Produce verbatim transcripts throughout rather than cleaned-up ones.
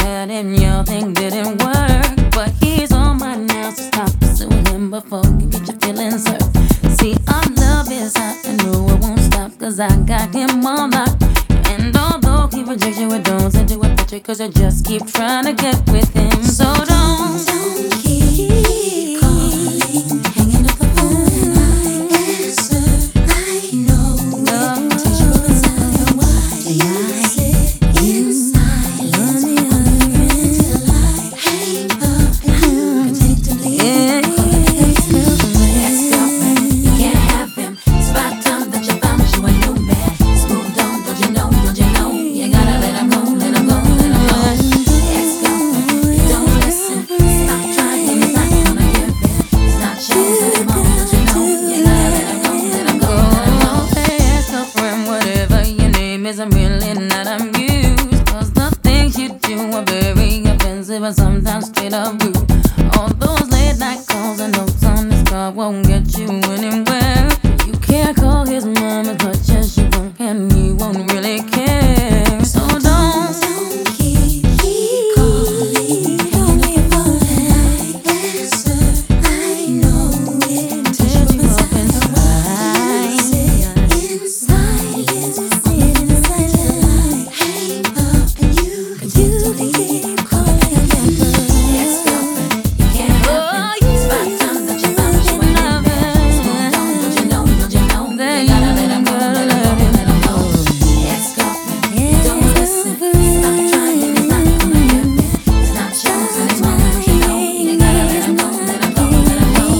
had and your thing didn't work. But he's on my now, so stop pursuing him before you get your feelings hurt. See, our love is hot, I know it won't stop, cause I got him on lock. And although he rejects you, it don't send you a picture, cause you just keep trying to get with him. So don't, don't keep calling, hanging up the phone. I answer, I know it takes you a time. Why you sit inside on the other end till I hang up and you continue to leave? Yeah, ex-girlfriend, you can't have him. It's about time that you found you a new man. Smooth on, don't you know, don't you know? You gotta let him go, let him go, let him go. Ex-girlfriend, don't listen. Stop trying, he's not gonna give in. He's not yours anymore, don't you know? You gotta let him go, let him go, let him go. Hey, ex-girlfriend, whatever your name is, I'm really not amused. Cause the things you do are very offensive and sometimes straight up rude. All those late night calls and notes on this car won't get you anywhere. You can't call his mom as much as you want, and he won't really care. So don't, don't keep, keep calling, hanging up your phone. I answer, I know it takes you up inside. Sit inside, sit inside till I hang up and you continue to keep calling again. Ex-girlfriend, you can't have him. It's about time that you found you a new man. Smooth on, don't you know, don't you know? You gotta let him go, let him go, let him go. Ex-girlfriend, don't listen. Stop trying, he's not gonna give in. He's not yours anymore, don't you know? You gotta let him go, let him go, let him go.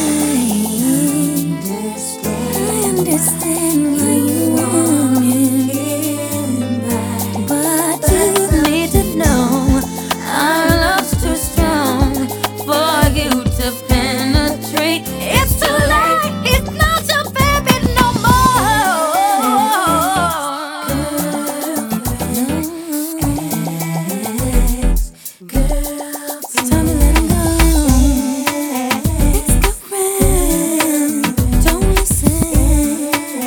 I understand why you want him back, but you need to know our love's too strong for you to penetrate. It's too late, it's not your baby no more. Girl, it's time to let him go. Ex-girlfriend, don't listen.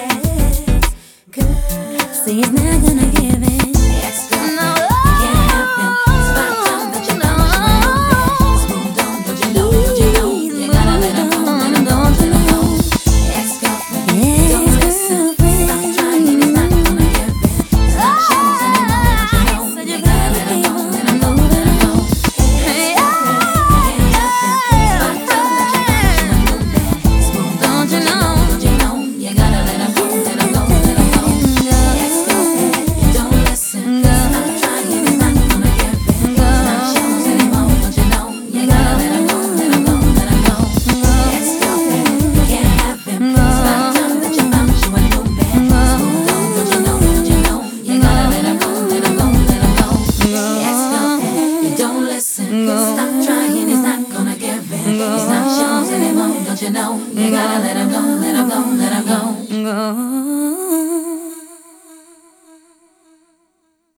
Girl, see he's not gonna give in. Ex-girlfriend, you can't have him. It's about time that you know you a new man. Smooth on, don't you know, don't you know? You gotta let him go, let him go, let him go. Ex-girlfriend, don't listen. Stop trying, he's not gonna give in. He's not yours anymore, don't you know? You gotta let him go, let him go, let him go. Ex-girlfriend, you can't have him. It's about time that you found you a new man. Smooth on, don't you know, don't you know? You gotta let him go, let him go, let him go. Ex-girlfriend, don't listen. Stop trying, he's not gonna give in. He's not yours anymore, don't you know? You gotta let him go, let him go, let him go. Ex-girlfriend, you can't have him. It's about time that you found you a new man. Smooth on, don't you know, don't you know? You gotta let him go, let him go, let him go. Ex-girlfriend, you don't listen. Stop trying, he's not gonna give in. He's not yours anymore, don't you know? You gotta let him go, let him go, let him go.